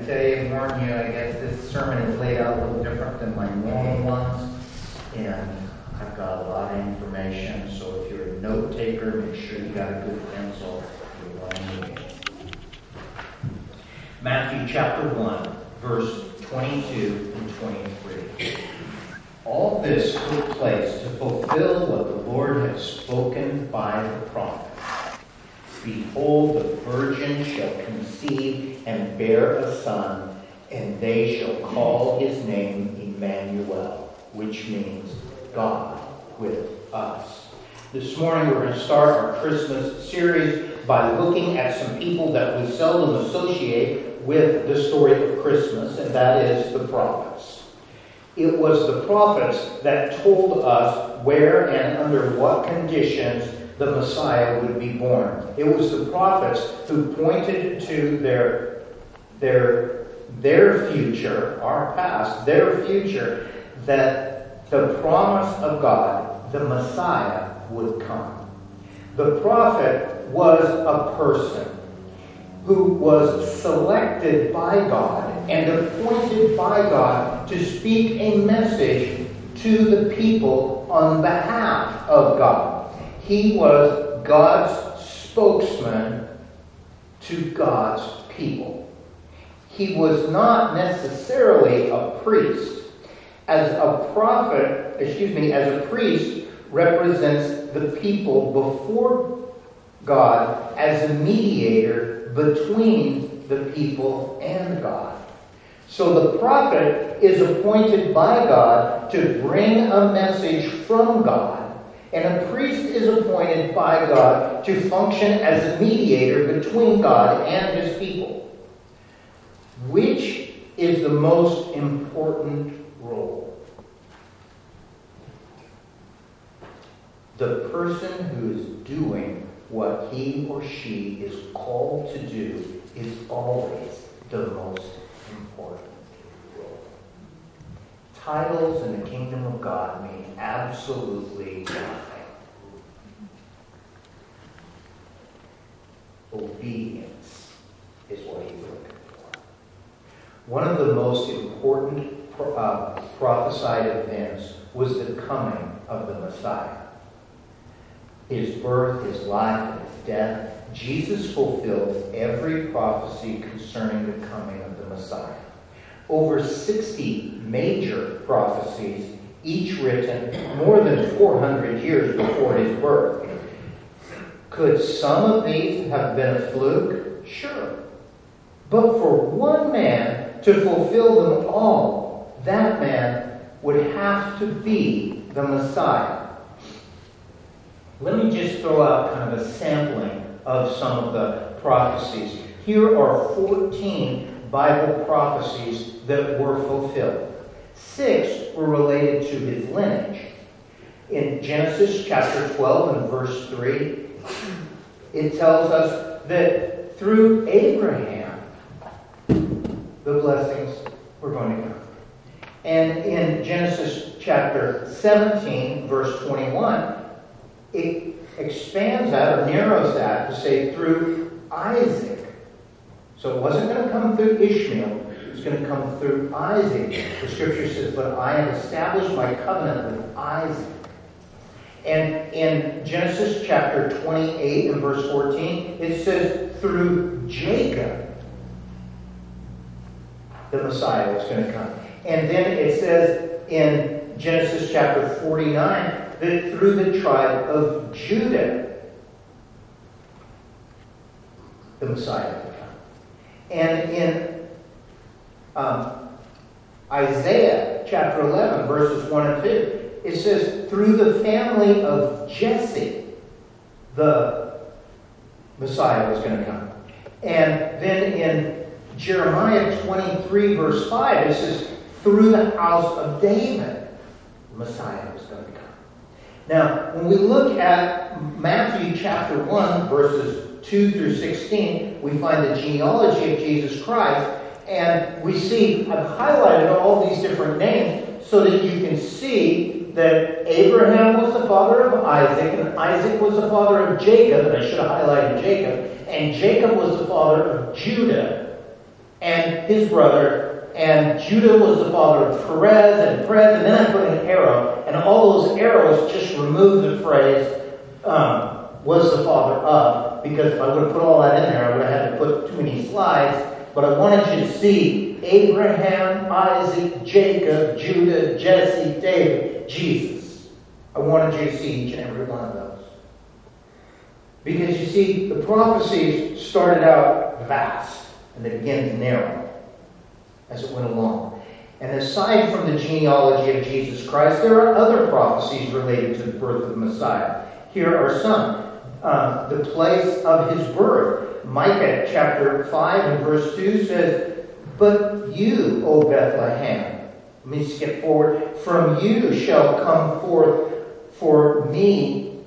tell you, warn you, I guess this sermon is laid out a little different than my normal ones. And I've got a lot of information, so if you're a note taker, make sure you got a good pencil. You're going to need it. Matthew chapter 1, verse 22 and 23. All this took place to fulfill what the Lord had spoken by the prophet. Behold, the virgin shall conceive and bear a son, and they shall call his name Emmanuel, which means God with us. This morning we're going to start our Christmas series by looking at some people that we seldom associate with the story of Christmas, and that is the prophets. It was the prophets that told us where and under what conditions the Messiah would be born. It was the prophets who pointed to their future, our past, their future, that the promise of God, the Messiah, would come. The prophet was a person who was selected by God and appointed by God to speak a message to the people on behalf of God. He was God's spokesman to God's people. He was not necessarily a priest. As a priest represents the people before God as a mediator between the people and God. So the prophet is appointed by God to bring a message from God. And a priest is appointed by God to function as a mediator between God and his people. Which is the most important role? The person who is doing what he or she is called to do is always the most important role. Titles in the kingdom of God mean absolutely nothing. Obedience is what he's looking for. One of the most important prophesied events was the coming of the Messiah. His birth, his life, and his death. Jesus fulfilled every prophecy concerning the coming of the Messiah. Over 60 major prophecies, each written more than 400 years before his birth. Could some of these have been a fluke? Sure. But for one man to fulfill them all, that man would have to be the Messiah. Let me just throw out kind of a sampling of some of the prophecies. Here are 14 Bible prophecies that were fulfilled. 6 were related to his lineage. In Genesis chapter 12 and verse 3, it tells us that through Abraham, the blessings were going to come. And in Genesis chapter 17, verse 21, it expands that or narrows that to say through Isaac. So it wasn't going to come through Ishmael. It was going to come through Isaac. The scripture says, but I have established my covenant with Isaac. And in Genesis chapter 28 and verse 14, it says through Jacob, the Messiah was going to come. And then it says in Genesis chapter 49 that through the tribe of Judah, the Messiah would come. And in Isaiah chapter 11, verses 1 and 2, it says, through the family of Jesse, the Messiah was going to come. And then in Jeremiah 23, verse 5, it says, through the house of David, the Messiah was going to come. Now, when we look at Matthew chapter 1, verses 2 through 16, we find the genealogy of Jesus Christ. And we see, I've highlighted all these different names so that you can see that Abraham was the father of Isaac, and Isaac was the father of Jacob, and I should have highlighted Jacob, and Jacob was the father of Judah. and his brother, and Judah was the father of Perez, and then I put an arrow, and all those arrows just removed the phrase, was the father of, because if I would have put all that in there, I would have had to put too many slides, but I wanted you to see Abraham, Isaac, Jacob, Judah, Jesse, David, Jesus. I wanted you to see each and every one of those. Because you see, the prophecies started out vast, and they began to narrow as it went along. And aside from the genealogy of Jesus Christ, there are other prophecies related to the birth of the Messiah. Here are some. The place of his birth. Micah chapter 5 and verse 2 says, "But you, O Bethlehem," let me skip forward, "from you shall come forth for me,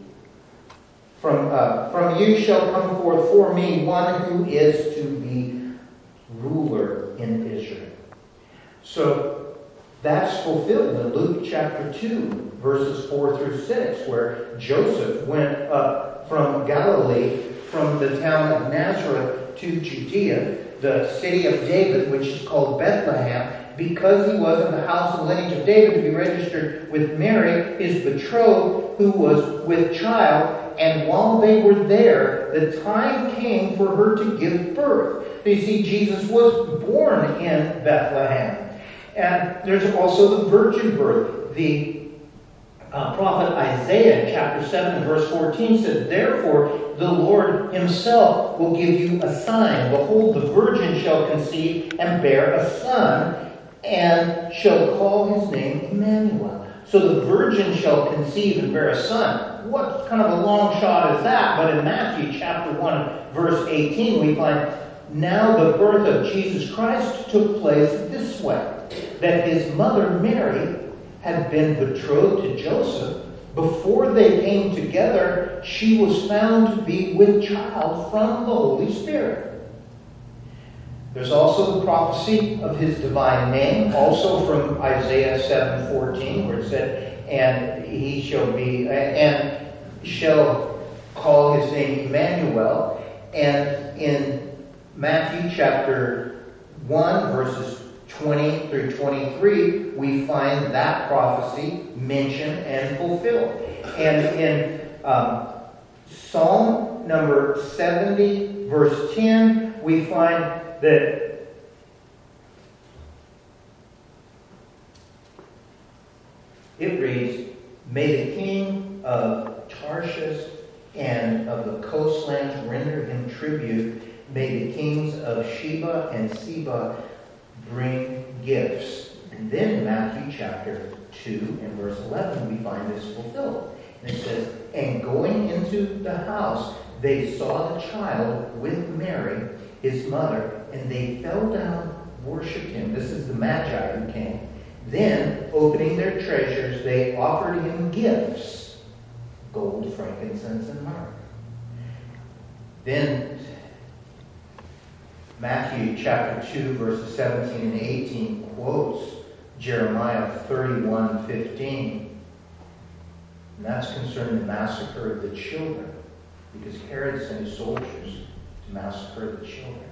from you shall come forth for me one who is to be ruler in Israel." So that's fulfilled in Luke chapter 2, verses 4 through 6, where Joseph went up from Galilee, from the town of Nazareth to Judea, the city of David, which is called Bethlehem, because he was of the house and lineage of David, to be registered with Mary, his betrothed, who was with child. And while they were there, the time came for her to give birth. So you see, Jesus was born in Bethlehem. And there's also the virgin birth. The prophet Isaiah, chapter 7 and verse 14 says, "Therefore the Lord himself will give you a sign. Behold, the virgin shall conceive and bear a son, and shall call his name Emmanuel." So the virgin shall conceive and bear a son. What kind of a long shot is that? But in Matthew chapter 1, verse 18, we find, "Now the birth of Jesus Christ took place this way, that his mother Mary had been betrothed to Joseph. Before they came together, she was found to be with child from the Holy Spirit." There's also the prophecy of his divine name, also from Isaiah 7:14, where it said, "And he shall call his name Emmanuel." And in Matthew chapter 1, verses 20 through 23, we find that prophecy mentioned and fulfilled. And in Psalm number 70, verse 10, we find that it reads, "May the king of Tarshish and of the coastlands render him tribute. May the kings of Sheba and Seba bring gifts." And then in Matthew chapter 2 and verse 11, we find this fulfilled. And it says, "And going into the house, they saw the child with Mary, his mother, and they fell down, worshipped him." This is the Magi who came. "Then, opening their treasures, they offered him gifts, gold, frankincense, and myrrh." Then Matthew chapter 2, verses 17 and 18 quotes Jeremiah 31:15. And that's concerning the massacre of the children, because Herod sent his soldiers to massacre the children.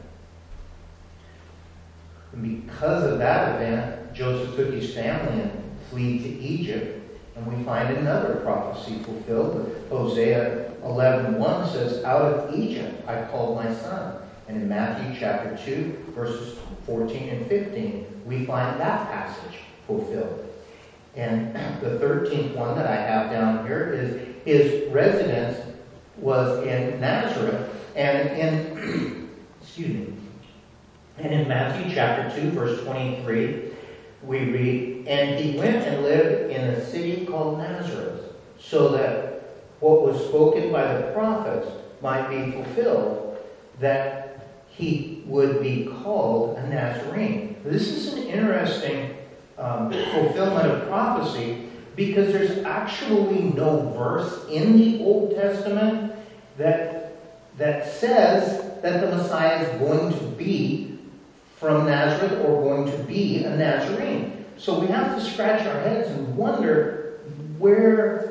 And because of that event, Joseph took his family and fled to Egypt. And we find another prophecy fulfilled. Hosea 11:1 says, "Out of Egypt I called my son." And in Matthew chapter 2, verses 14 and 15, we find that passage fulfilled. And the 13th one that I have down here is his residence was in Nazareth. And in And in Matthew chapter 2, verse 23, we read, "And he went and lived in a city called Nazareth, so that what was spoken by the prophets might be fulfilled, that he would be called a Nazarene." This is an interesting fulfillment of prophecy, because there's actually no verse in the Old Testament that says that the Messiah is going to be from Nazareth or going to be a Nazarene. So we have to scratch our heads and wonder where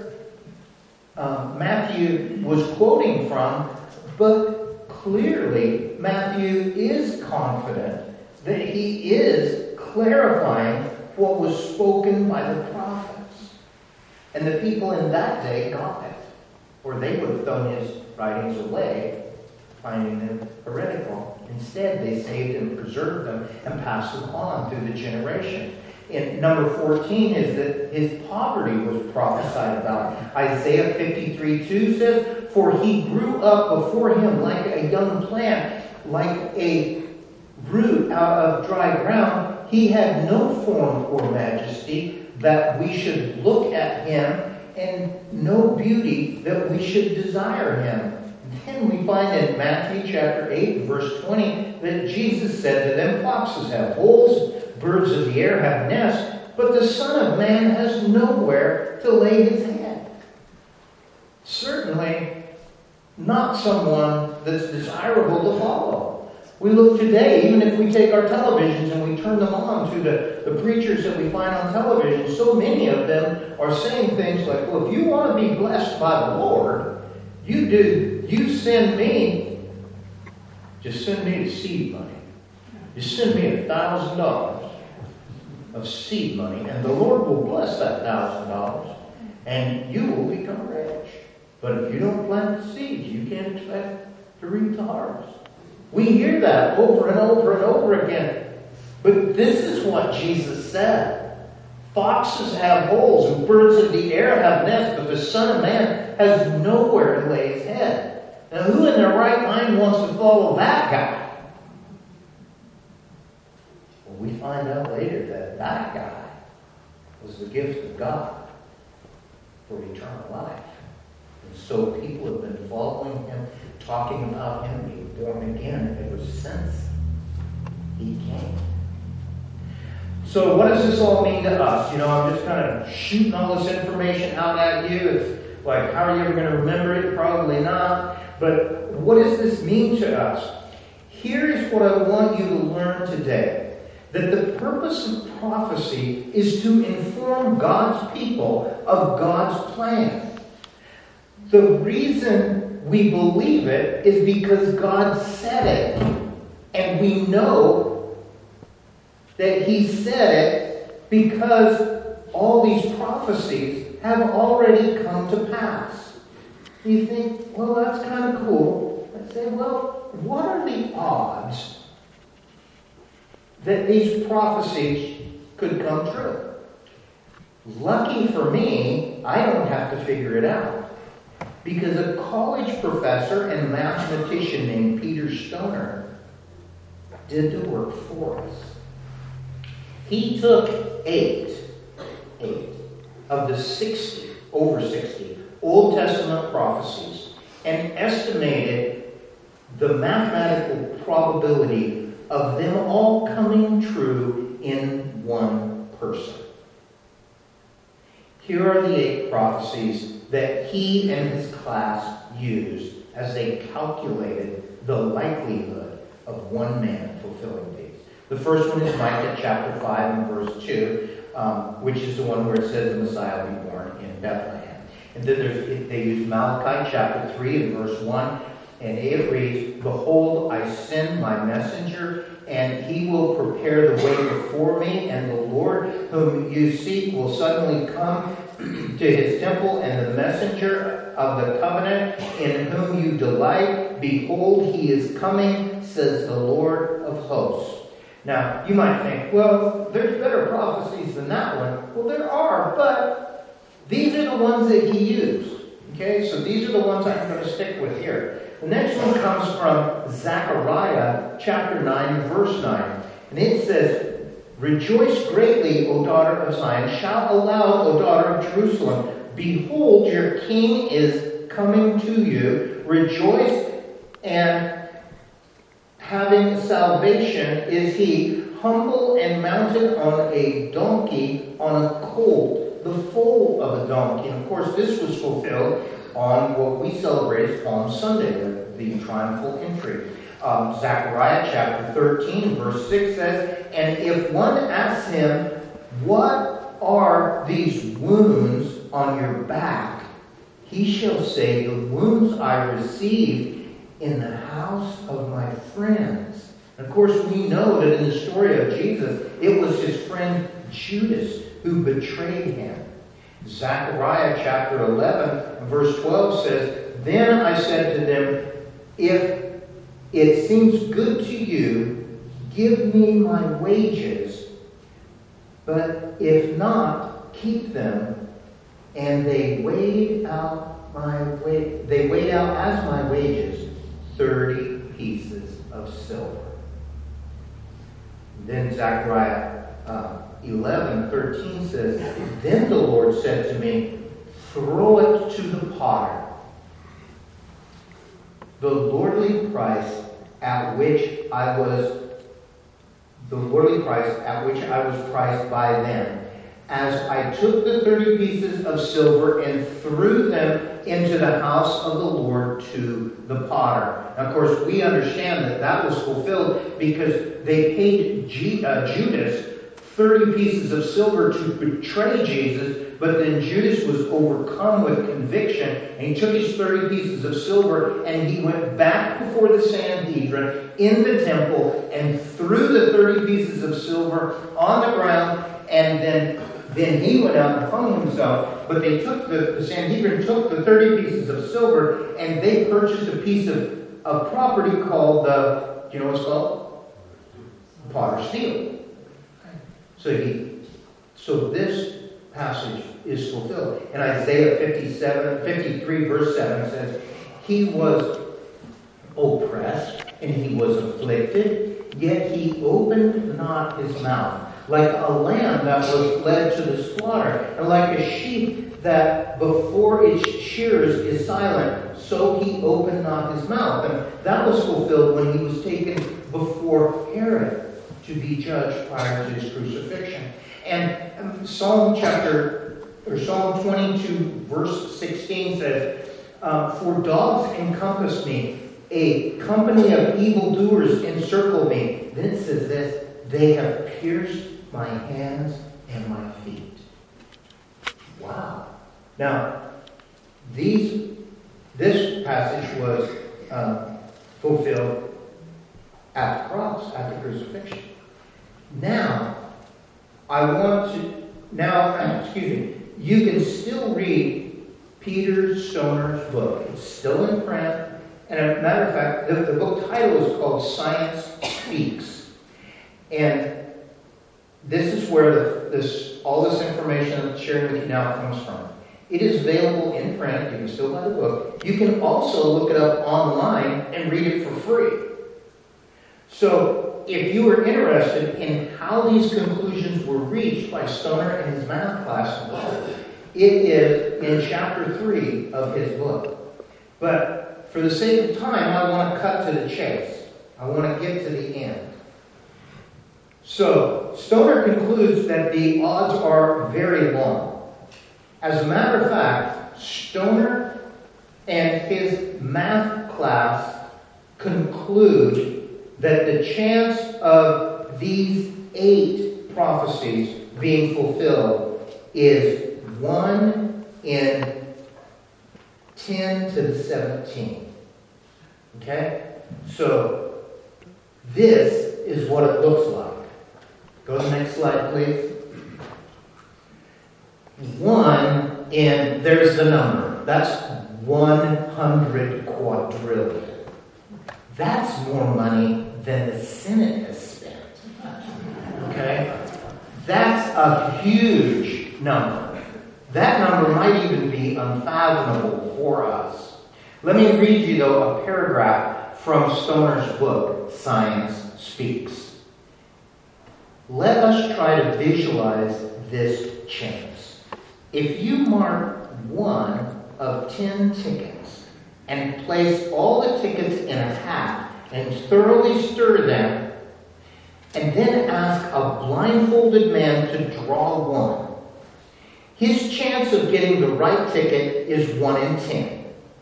Matthew was quoting from, but clearly Matthew is confident that he is clarifying what was spoken by the prophets. And the people in that day got it, or they would have thrown his writings away, finding them heretical. Instead, they saved and preserved them and passed them on through the generation. In number 14 is that his poverty was prophesied about. Isaiah 53:2 says, "For he grew up before him like a young plant, like a root out of dry ground. He had no form or majesty that we should look at him, and no beauty that we should desire him." Then we find in Matthew chapter 8, verse 20, that Jesus said to them, "Foxes have holes, birds of the air have nests, but the Son of Man has nowhere to lay his head." Certainly not someone that's desirable to follow. We look today, even if we take our televisions and we turn them on to the preachers that we find on television, so many of them are saying things like, well, if you want to be blessed by the Lord, you send me, just send me the seed money. Just send me $1,000 of seed money, and the Lord will bless that $1,000, and you will become rich. But if you don't plant the seeds, you can't expect to reap the harvest. We hear that over and over and over again. But this is what Jesus said. Foxes have holes and birds of the air have nests, but the Son of Man has nowhere to lay his head. Now, who in their right mind wants to follow that guy? Well, we find out later that that guy was the gift of God for eternal life. And so people have been following him, talking about him being born again ever since he came. So what does this all mean to us? You know, I'm just kind of shooting all this information out at you. It's like, how are you ever going to remember it? Probably not. But what does this mean to us? Here's what I want you to learn today. That the purpose of prophecy is to inform God's people of God's plan. The reason we believe it is because God said it. And we know that he said it because all these prophecies have already come to pass. You think, well, that's kind of cool. I say, well, what are the odds that these prophecies could come true? Lucky for me, I don't have to figure it out. Because a college professor and mathematician named Peter Stoner did the work for us. He took eight of the over 60 Old Testament prophecies and estimated the mathematical probability of them all coming true in one person. Here are the 8 prophecies that he and his class used as they calculated the likelihood of one man fulfilling these. The first one is Micah chapter 5 and verse 2, which is the one where it says the Messiah will be born in Bethlehem. And then they use Malachi chapter 3 and verse 1, and it reads, "Behold, I send my messenger, and he will prepare the way before me, and the Lord whom you seek will suddenly come to his temple, and the messenger of the covenant in whom you delight, behold, he is coming, says the Lord of hosts." Now, you might think, well, there's better prophecies than that one. Well, there are, but these are the ones that he used. Okay, so these are the ones I'm going to stick with here. The next one comes from Zechariah chapter 9, verse 9. And it says, "Rejoice greatly, O daughter of Zion. Shout aloud, O daughter of Jerusalem. Behold, your king is coming to you. Rejoice, and having salvation is he, humble and mounted on a donkey, on a colt, the foal of a donkey." And of course, this was fulfilled on what we celebrate as Palm Sunday, the triumphal entry. Zechariah chapter 13, verse 6 says, "And if one asks him, 'What are these wounds on your back?' he shall say, 'The wounds I received in the house of my friends, And of course, we know that in the story of Jesus, it was his friend Judas who betrayed him. Zechariah chapter 11, verse 12 says, "Then I said to them, if it seems good to you, give me my wages, but if not, keep them." And they weighed out as my wages 30 pieces of silver. Then Zechariah 11:13 says, "Then the Lord said to me, throw it to the potter. The lordly price at which I was priced by them, as I took the 30 pieces of silver and threw them into the house of the Lord to the potter." Now, of course, we understand that that was fulfilled because they paid Judas 30 pieces of silver to betray Jesus, but then Judas was overcome with conviction, and he took his 30 pieces of silver and he went back before the Sanhedrin in the temple and threw the 30 pieces of silver on the ground, and then he went out and hung himself. But they took the Sanhedrin took the 30 pieces of silver and they purchased a piece of property called do you know what it's called? Potter's field. So this passage is fulfilled. In Isaiah 53 verse 7 says, "He was oppressed and he was afflicted, yet he opened not his mouth. Like a lamb that was led to the slaughter, and like a sheep that before its shearers is silent, so he opened not his mouth." And that was fulfilled when he was taken before Herod to be judged prior to his crucifixion. And Psalm 22 verse 16 says, "For dogs encompass me, a company of evildoers encircle me." Then it says this, "They have pierced my hands and my feet." Wow. Now, this passage was fulfilled at the cross, at the crucifixion. You can still read Peter Stoner's book. It's still in print. And as a matter of fact, the book title is called Science Speaks. And this is where all this information I'm sharing with you now comes from. It is available in print. You can still buy the book. You can also look it up online and read it for free. So, if you are interested in how these conclusions were reached by Stoner in his math class, it is in chapter 3 of his book. But for the sake of time, I want to cut to the chase. I want to get to the end. So, Stoner concludes that the odds are very long. As a matter of fact, Stoner and his math class conclude that the chance of these 8 prophecies being fulfilled is 1 in 10 to the 17. Okay? So, this is what it looks like. Go to the next slide, please. 1 in, there's the number. That's 100 quadrillion. That's more money than the Senate has spent. Okay? That's a huge number. That number might even be unfathomable for us. Let me read you, though, a paragraph from Stoner's book, Science Speaks. Let us try to visualize this chance. If you mark 1 of 10 tickets and place all the tickets in a hat and thoroughly stir them, and then ask a blindfolded man to draw 1, his chance of getting the right ticket is 1 in 10.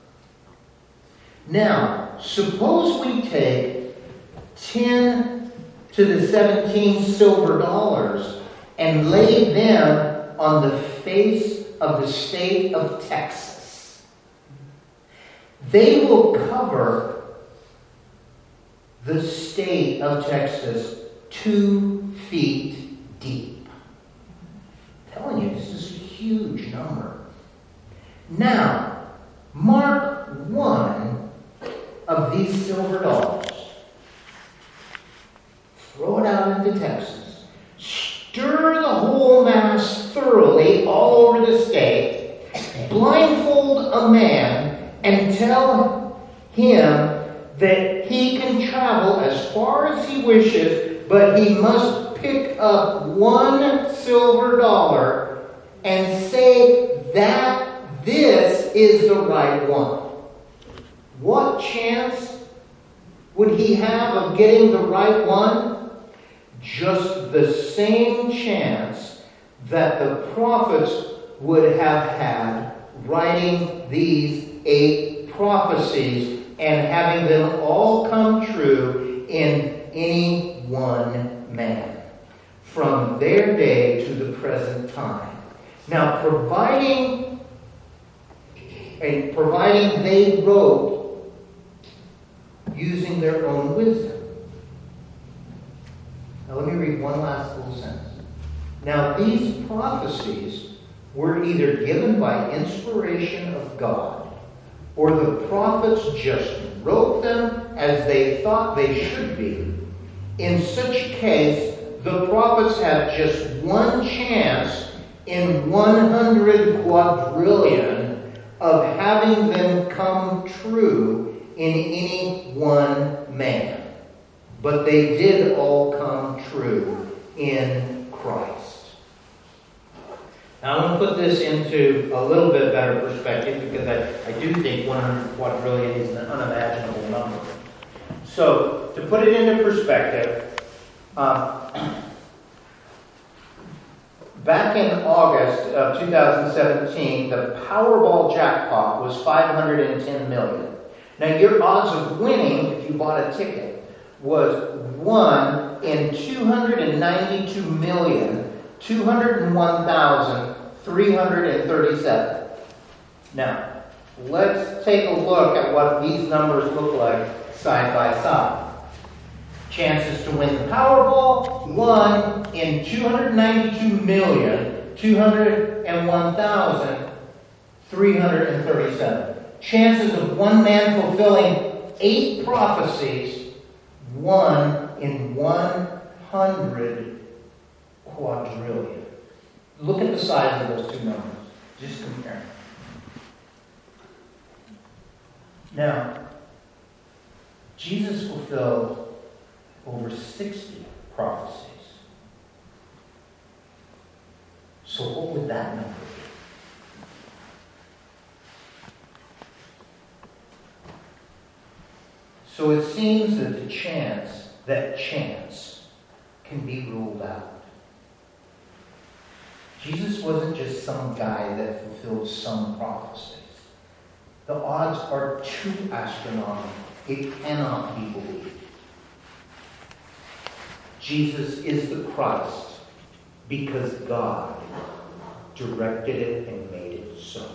Now, suppose we take 10 to the 17 silver dollars and lay them on the face of the state of Texas. They will cover the state of Texas 2 feet deep. I'm telling you, this is a huge number. Now, mark one of these silver dollars. Throw it out into Texas. Stir the whole mass thoroughly all over the state. Blindfold a man and tell him that he can travel as far as he wishes, but he must pick up one silver dollar and say that this is the right one. What chance would he have of getting the right one? Just the same chance that the prophets would have had writing these 8 prophecies and having them all come true in any one man, from their day to the present time. Now, providing they wrote using their own wisdom. Now, let me read one last little sentence. Now, these prophecies were either given by inspiration of God, or the prophets just wrote them as they thought they should be. In such case, the prophets have just one chance in 100 quadrillion of having them come true in any one man. But they did all come true in Christ. Now, I'm going to put this into a little bit better perspective because I do think 100 quadrillion is an unimaginable number. So, to put it into perspective, back in August of 2017, the Powerball jackpot was $510 million. Now, your odds of winning, if you bought a ticket, was 1 in 292,201,337. Now, let's take a look at what these numbers look like side by side. Chances to win the Powerball, 1 in 292,201,337. Chances of one man fulfilling 8 prophecies, 1 in 100 quadrillion. Look at the size of those two numbers. Just compare. Now, Jesus fulfilled over 60 prophecies. So what would that number be? So it seems that chance can be ruled out. Jesus wasn't just some guy that fulfilled some prophecies. The odds are too astronomical. It cannot be believed. Jesus is the Christ because God directed it and made it so.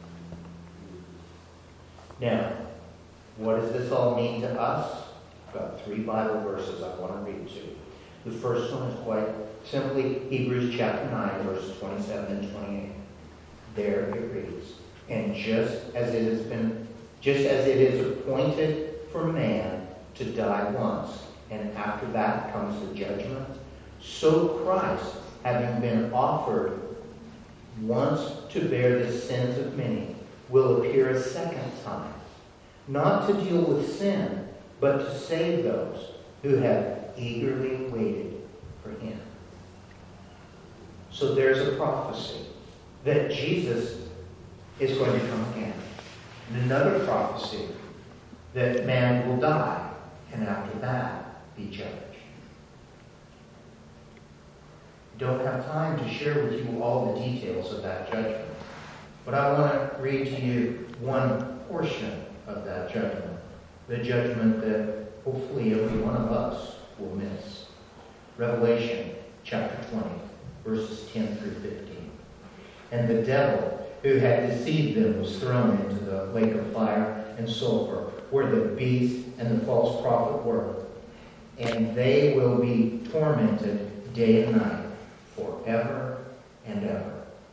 Now, what does this all mean to us? I've got 3 Bible verses I want to read to you. The first one is quite simply Hebrews chapter 9, verses 27 and 28. There it reads, and just as it is appointed for man to die once, and after that comes the judgment, so Christ, having been offered once to bear the sins of many, will appear a second time, not to deal with sin, but to save those who have eagerly waited for him. So there's a prophecy that Jesus is going to come again. And another prophecy that man will die, and after that be judged. Don't have time to share with you all the details of that judgment, but I want to read to you one portion of that judgment, the judgment that hopefully every one of us will miss. Revelation chapter 20, verses 10 through 15. And the devil who had deceived them was thrown into the lake of fire and sulfur, where the beast and the false prophet were. and they will be tormented day and night forever and ever.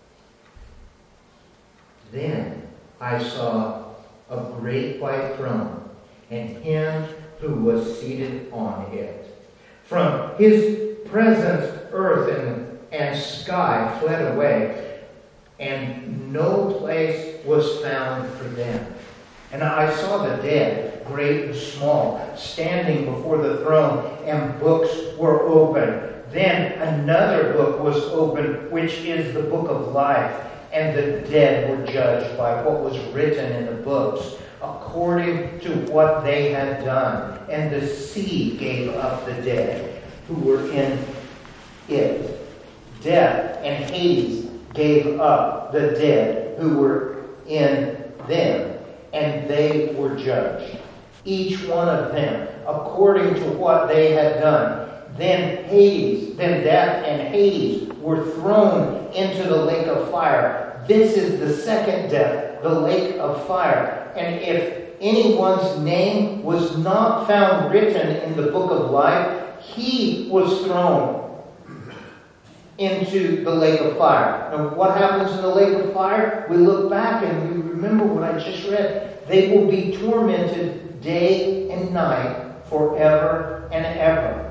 Then I saw a great white throne, and him who was seated on it. From his presence, earth and sky fled away, and no place was found for them. And I saw the dead, great and small, standing before the throne, and books were opened. Then another book was opened, which is the book of life. And the dead were judged by what was written in the books, according to what they had done. And the sea gave up the dead who were in it. Death and Hades gave up the dead who were in them, and they were judged, each one of them, according to what they had done. Then death and Hades were thrown into the lake of fire. This is the second death, the lake of fire. And if anyone's name was not found written in the book of life, he was thrown into the lake of fire. Now, what happens in the lake of fire? We look back and we remember what I just read. They will be tormented day and night forever and ever.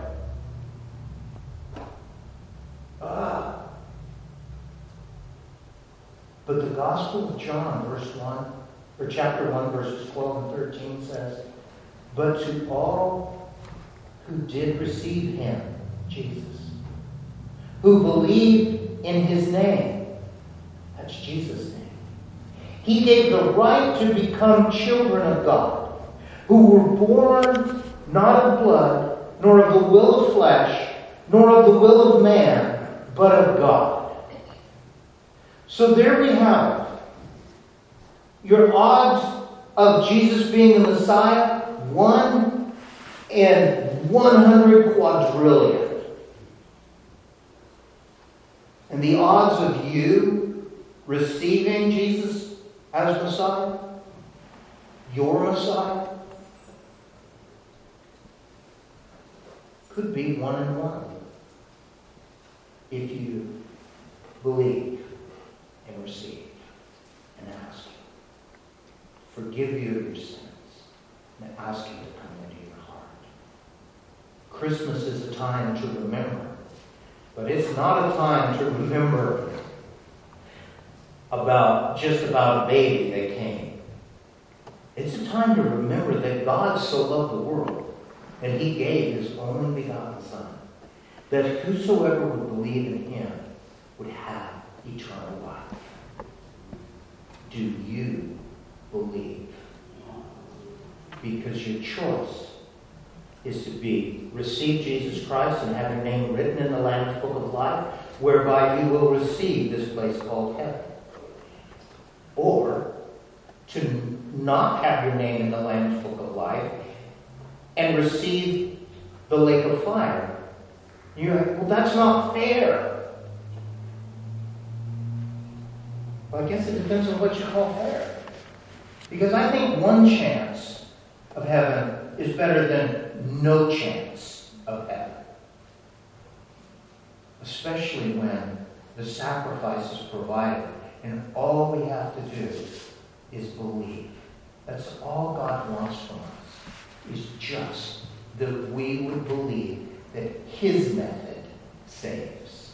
But the Gospel of John, chapter 1, verses 12 and 13 says, "But to all who did receive him, Jesus, who believed in his name," that's Jesus' name, "he gave the right to become children of God, who were born not of blood, nor of the will of flesh, nor of the will of man, but of God." So there we have it. Your odds of Jesus being the Messiah, 1 in 100 quadrillion. And the odds of you receiving Jesus as Messiah, your Messiah, could be 1 in 1 if you believe and receive and ask Him. Forgive you of your sins and ask Him to come into your heart. Christmas is a time to remember, but it's not a time to remember about a baby that came. It's a time to remember that God so loved the world that He gave His only begotten Son, that whosoever would believe in Him would have eternal life. Do you believe? Because your choice is to receive Jesus Christ and have your name written in the Lamb's Book of Life, whereby you will receive this place called heaven. Or to not have your name in the Lamb's Book of Life and receive the lake of fire. You're like, well, that's not fair. Well, I guess it depends on what you call fair. Because I think one chance of heaven is better than no chance of heaven. Especially when the sacrifice is provided and all we have to do is believe. That's all God wants from us, is just that we would believe that His method saves.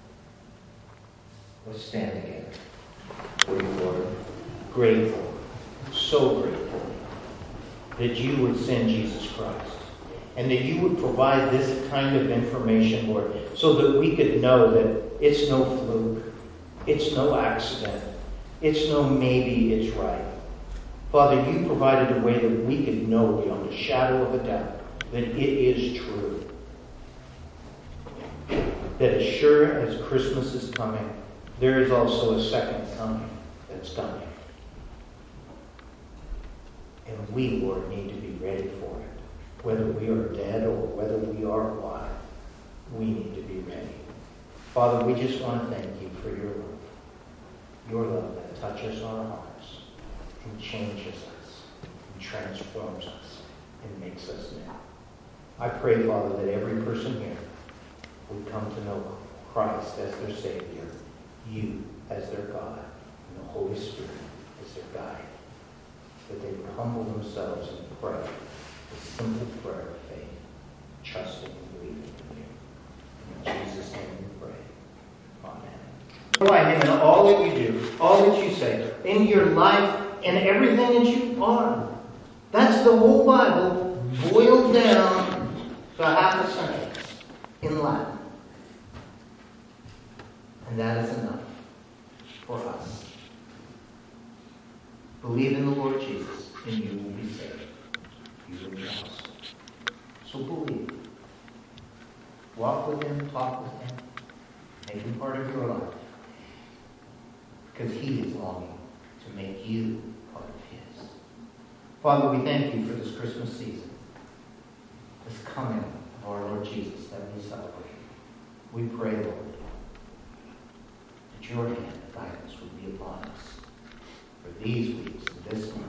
Let's stand together. For you, Lord, grateful, so grateful that you would send Jesus Christ and that you would provide this kind of information, Lord, so that we could know that it's no fluke, it's no accident, it's no maybe it's right. Father, you provided a way that we could know beyond a shadow of a doubt that it is true. That as sure as Christmas is coming, there is also a second coming that's coming. And we, Lord, need to be ready for it. Whether we are dead or whether we are alive, we need to be ready. Father, we just want to thank you for your love. Your love that touches our hearts and changes us and transforms us and makes us new. I pray, Father, that every person here would come to know Christ as their Savior, you as their God, and the Holy Spirit as their guide. That they would humble themselves and pray the simple prayer of faith, trusting and believing in you. In Jesus' name we pray. Amen. Glorify Him in all that you do, all that you say, in your life, and everything that you are. That's the whole Bible boiled down to a half a sentence in Latin. And that is enough for us. Believe in the Lord Jesus, and you will be saved. You and your house. So believe. Walk with Him, talk with Him, make Him part of your life. Because He is longing to make you part of His. Father, we thank you for this Christmas season, this coming of our Lord Jesus that we celebrate. We pray, Lord, that your hand of guidance would be upon us for these weeks and this month